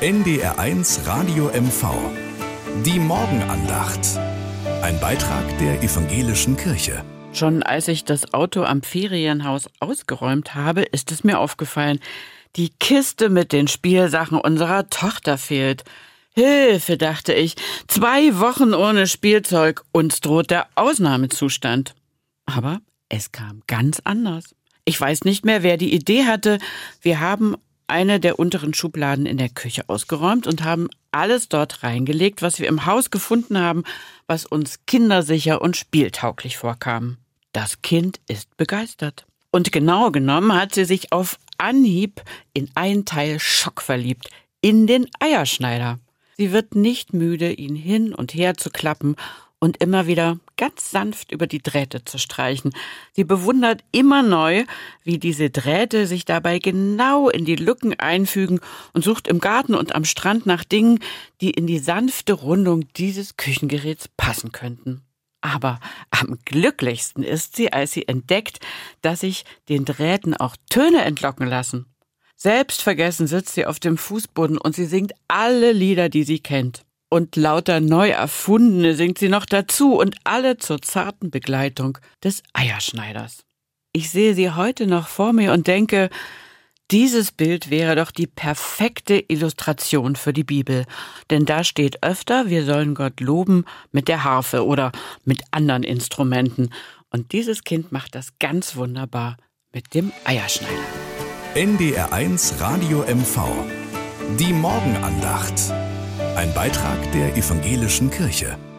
NDR1 Radio MV. Die Morgenandacht. Ein Beitrag der Evangelischen Kirche. Schon als ich das Auto am Ferienhaus ausgeräumt habe, ist es mir aufgefallen, die Kiste mit den Spielsachen unserer Tochter fehlt. Hilfe, dachte ich, 2 Wochen ohne Spielzeug, uns droht der Ausnahmezustand. Aber es kam ganz anders. Ich weiß nicht mehr, wer die Idee hatte. Wir haben eine der unteren Schubladen in der Küche ausgeräumt und haben alles dort reingelegt, was wir im Haus gefunden haben, was uns kindersicher und spieltauglich vorkam. Das Kind ist begeistert. Und genau genommen hat sie sich auf Anhieb in ein Teil Schock verliebt, in den Eierschneider. Sie wird nicht müde, ihn hin und her zu klappen und immer wieder ganz sanft über die Drähte zu streichen. Sie bewundert immer neu, wie diese Drähte sich dabei genau in die Lücken einfügen und sucht im Garten und am Strand nach Dingen, die in die sanfte Rundung dieses Küchengeräts passen könnten. Aber am glücklichsten ist sie, als sie entdeckt, dass sich den Drähten auch Töne entlocken lassen. Selbstvergessen sitzt sie auf dem Fußboden und sie singt alle Lieder, die sie kennt. Und lauter neu erfundene singt sie noch dazu und alle zur zarten Begleitung des Eierschneiders. Ich sehe sie heute noch vor mir und denke, dieses Bild wäre doch die perfekte Illustration für die Bibel. Denn da steht öfter, wir sollen Gott loben mit der Harfe oder mit anderen Instrumenten. Und dieses Kind macht das ganz wunderbar mit dem Eierschneider. NDR1 Radio MV. Die Morgenandacht. Ein Beitrag der Evangelischen Kirche.